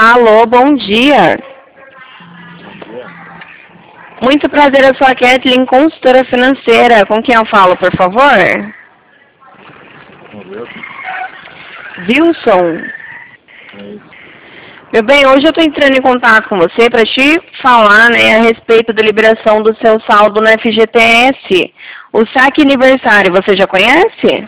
Alô, bom dia. Bom dia. Muito prazer, eu sou a Kathleen, consultora financeira. Com quem eu falo, por favor? Vamos ver. Wilson. É isso. Meu bem, hoje eu estou entrando em contato com você para te falar, né, a respeito da liberação do seu saldo no FGTS. O saque aniversário, você já conhece?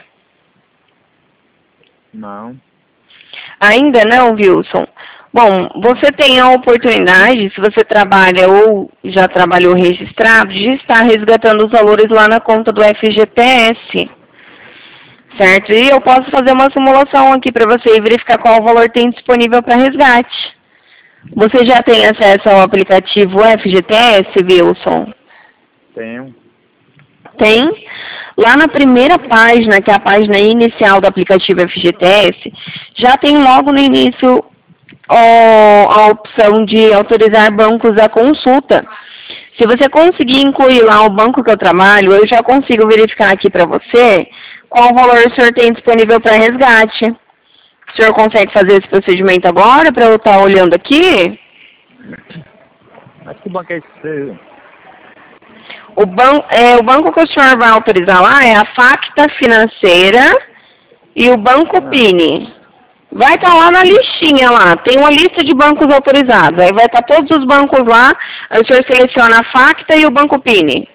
Não. Ainda não, Wilson? Bom, você tem a oportunidade, se você trabalha ou já trabalhou registrado, de estar resgatando os valores lá na conta do FGTS, certo? E eu posso fazer uma simulação aqui para você e verificar qual valor tem disponível para resgate. Você já tem acesso ao aplicativo FGTS, Wilson? Tenho. Tem. Lá na primeira página, que é a página inicial do aplicativo FGTS, já tem logo no início a opção de autorizar bancos à consulta. Se você conseguir incluir lá o banco que eu trabalho, eu já consigo verificar aqui para você qual valor o senhor tem disponível para resgate. O senhor consegue fazer esse procedimento agora para eu estar olhando aqui? Mas que banco é esse? O banco que o senhor vai autorizar lá é a Facta Financeira e o Banco Pini. Vai estar lá na listinha lá, tem uma lista de bancos autorizados. Aí vai estar todos os bancos lá, aí o senhor seleciona a Facta e o Banco Pini.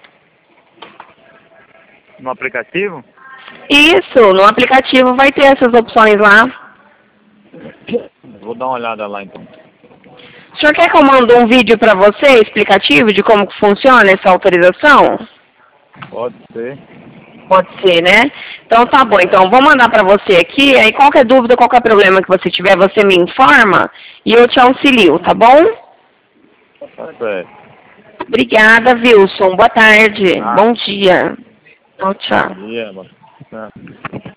No aplicativo? Isso, no aplicativo vai ter essas opções lá. Vou dar uma olhada lá então. O senhor quer que eu mande um vídeo para você explicativo de como que funciona essa autorização? Pode ser. Pode ser, né? Então tá bom, então vou mandar para você aqui, aí qualquer dúvida, qualquer problema que você tiver, você me informa e eu te auxilio, tá bom? Tá certo. Obrigada, Wilson. Boa tarde. Ah. Bom dia. Tchau, tchau. Bom dia, mano.